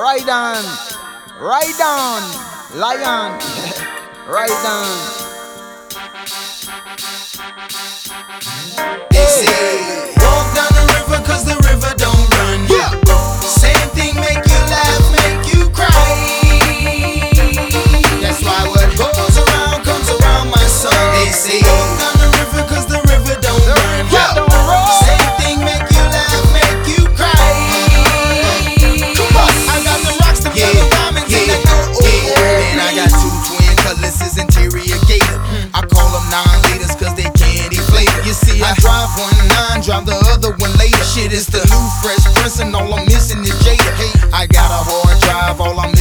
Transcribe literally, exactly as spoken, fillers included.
Ride on, ride on, lion, ride on. They say, walk down the river cause the river don't run. Yeah. Same thing make you laugh, make you cry. That's why what goes around comes around, my son. They say, walk down the river cause the river don't The run. river Yeah. don't run. Same thing make you laugh, make you cry. Come on, I got the rocks, the yeah. diamonds, yeah. and I go, oh, yeah. oh. And I got two twin colors, interior gator. I call them nine liters cause they candy flavor. You see, I drive one nine, drive the other one later. Shit, it's the new fresh prince and all I'm missing is Jada. Hey, I got a hard drive, all I'm